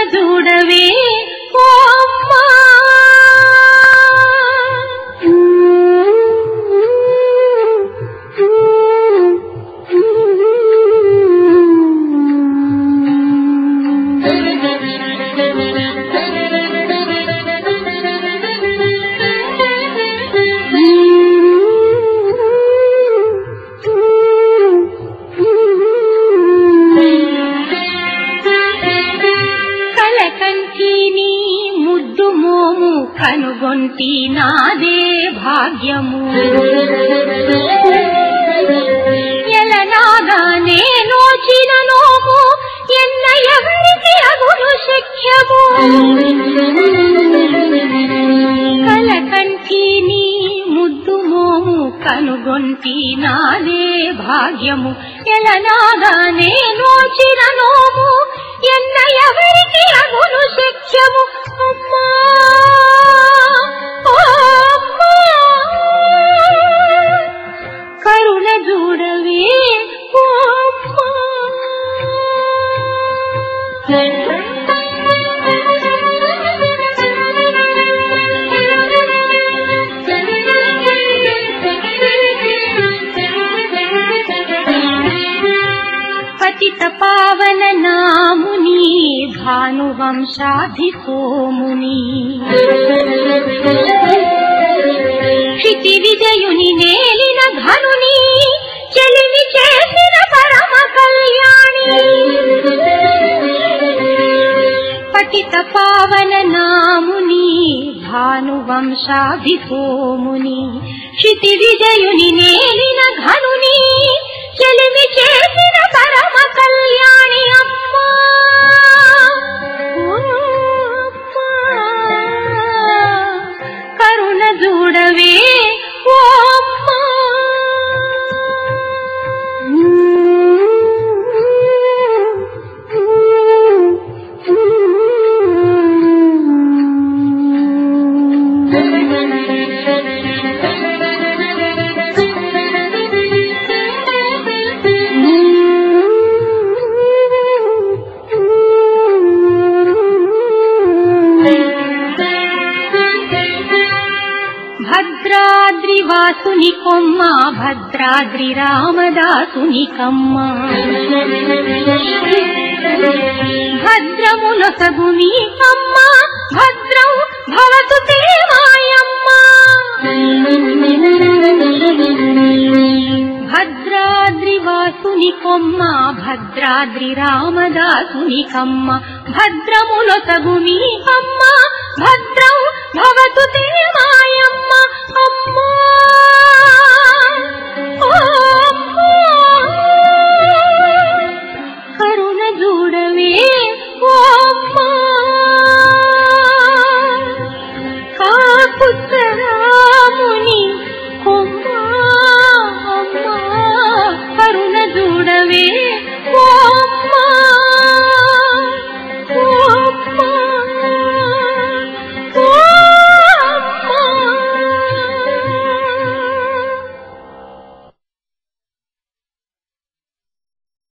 చూడవే ఓ అమ్మా కనుగొంటి నాదే భాగ్యము ఎలనాగానే నోచిన నోము ఎన్న ఎవరికి అగును శక్యము కలకంటి నీ ముద్దు మోము కనుగొంటి నాదే భాగ్యము ఎలనాగానే నోచిన నోము ఎన్న ఎవరికి అగును శక్యము అమ్మా కరుణ చూడవే ఓ అమ్మా పతిత పావన నాముని భానువంశాధికోముని క్షితి విజయుని నేలిన ధనుని చెలిమి చేసిన పరమ కళ్యాణి పతిత పావన నాముని భానువంశాధికోముని క్షితి విజయుని నేలిన ధనుని చెలిమి చేసిన పరమ కళ్యాణి అమ్మా కరుణ చూడవే ఓ అమ్మా భద్రాద్రివాసుని కొమ్మ భద్రాద్రి రామదాసుని కమ్మ భద్రములొసగుని అమ్మ భద్రం భవతు తే మాయమ్మ భద్రాద్రివాసుని కొమ్మ భద్రాద్రి రామదాసుని కమ్మ భద్రములొసగుని అమ్మ భద్రం భవతు తే మాయమ్మ అమ్మా